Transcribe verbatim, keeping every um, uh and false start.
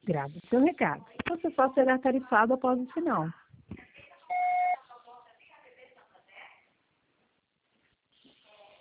Grave seu recado. Você só será tarifado após o sinal.